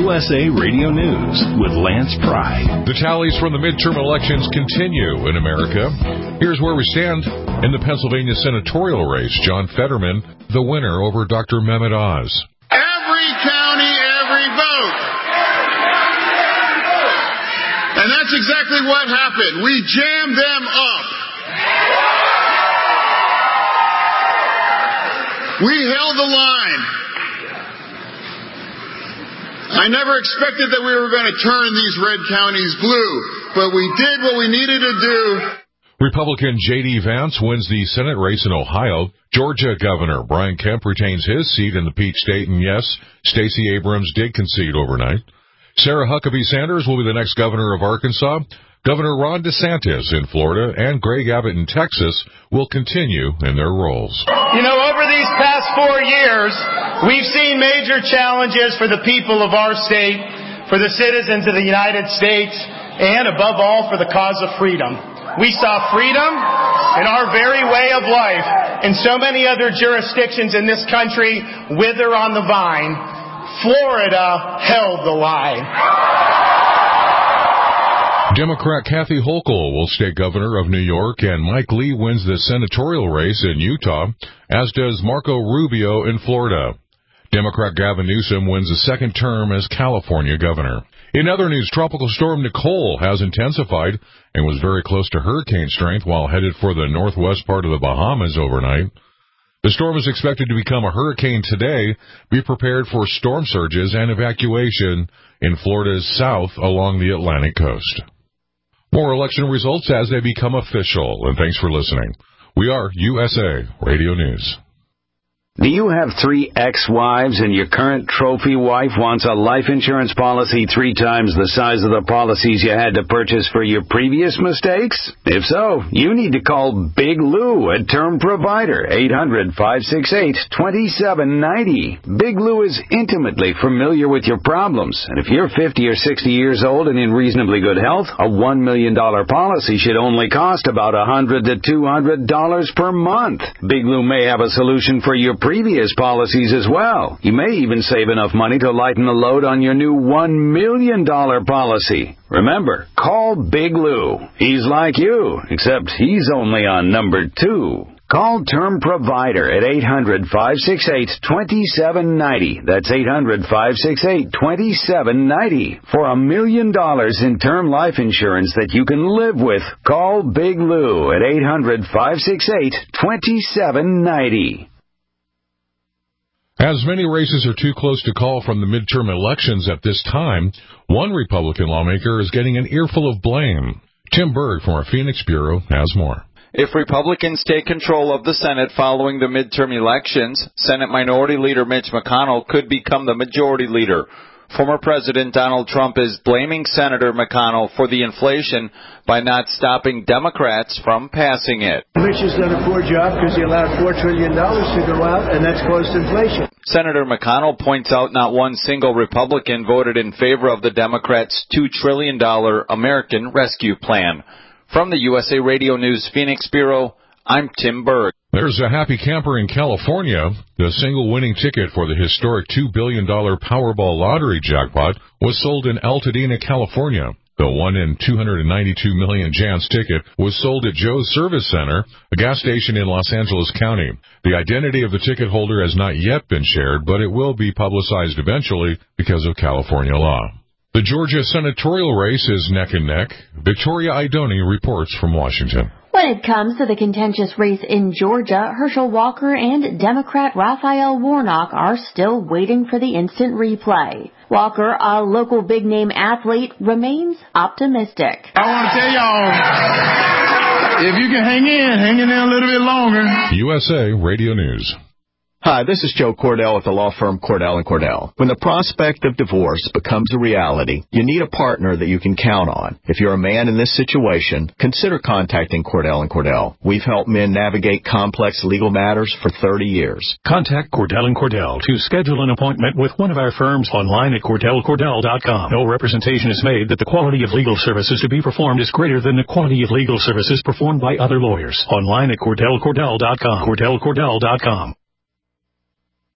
USA Radio News with Lance Pry. The tallies from the midterm elections continue in America. Here's where we stand in the Pennsylvania senatorial race. John Fetterman, the winner over Dr. Mehmet Oz. Every county, every vote. And that's exactly what happened. We jammed them up. We held the line. I never expected that we were going to turn these red counties blue, but we did what we needed to do. Republican J.D. Vance wins the Senate race in Ohio. Georgia Governor Brian Kemp retains his seat in the Peach State, and yes, Stacey Abrams did concede overnight. Sarah Huckabee Sanders will be the next governor of Arkansas. Governor Ron DeSantis in Florida and Greg Abbott in Texas will continue in their roles. You know, over these past 4 years, we've seen major challenges for the people of our state, for the citizens of the United States, and above all, for the cause of freedom. We saw freedom in our very way of life and so many other jurisdictions in this country wither on the vine. Florida held the line. Democrat Kathy Hochul will stay governor of New York, and Mike Lee wins the senatorial race in Utah, as does Marco Rubio in Florida. Democrat Gavin Newsom wins a second term as California governor. In other news, Tropical Storm Nicole has intensified and was very close to hurricane strength while headed for the northwest part of the Bahamas overnight. The storm is expected to become a hurricane today. Be prepared for storm surges and evacuation in Florida's south along the Atlantic coast. More election results as they become official, and thanks for listening. We are USA Radio News. Do you have 3 ex-wives and your current trophy wife wants a life insurance policy 3 times the size of the policies you had to purchase for your previous mistakes? If so, you need to call Big Lou at Term Provider, 800-568-2790. Big Lou is intimately familiar with your problems, and if you're 50 or 60 years old and in reasonably good health, a $1 million policy should only cost about $100 to $200 per month. Big Lou may have a solution for your previous policies as well. You may even save enough money to lighten the load on your new $1 million policy. Remember, call Big Lou. He's like you, except he's only on number 2. Call Term Provider at 800-568-2790. That's 800-568-2790. For $1 million in term life insurance that you can live with, call Big Lou at 800-568-2790. As many races are too close to call from the midterm elections at this time, one Republican lawmaker is getting an earful of blame. Tim Berg from our Phoenix Bureau has more. If Republicans take control of the Senate following the midterm elections, Senate Minority Leader Mitch McConnell could become the majority leader. Former President Donald Trump is blaming Senator McConnell for the inflation by not stopping Democrats from passing it. Mitch has done a poor job because he allowed $4 trillion to go out, and that's caused inflation. Senator McConnell points out not one single Republican voted in favor of the Democrats' $2 trillion American Rescue Plan. From the USA Radio News Phoenix Bureau, I'm Tim Berg. There's a happy camper in California. The single winning ticket for the historic $2 billion Powerball lottery jackpot was sold in Altadena, California. The 1 in 292 million chance ticket was sold at Joe's Service Center, a gas station in Los Angeles County. The identity of the ticket holder has not yet been shared, but it will be publicized eventually because of California law. The Georgia senatorial race is neck and neck. Victoria Idoni reports from Washington. When it comes to the contentious race in Georgia, Herschel Walker and Democrat Raphael Warnock are still waiting for the instant replay. Walker, a local big-name athlete, remains optimistic. I want to tell y'all, if you can hang in there a little bit longer. USA Radio News. Hi, this is Joe Cordell at the law firm Cordell & Cordell. When the prospect of divorce becomes a reality, you need a partner that you can count on. If you're a man in this situation, consider contacting Cordell & Cordell. We've helped men navigate complex legal matters for 30 years. Contact Cordell & Cordell to schedule an appointment with one of our firms online at CordellCordell.com. No representation is made that the quality of legal services to be performed is greater than the quality of legal services performed by other lawyers. Online at CordellCordell.com. CordellCordell.com.